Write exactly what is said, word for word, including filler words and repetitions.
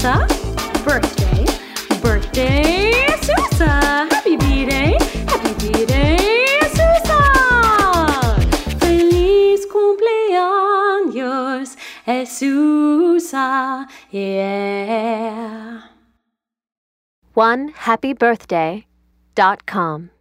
Susa. Birthday, birthday, Susa. Happy B-Day, happy B-Day, Susa. Feliz cumpleaños, Susa, yeah. one happy birthday dot com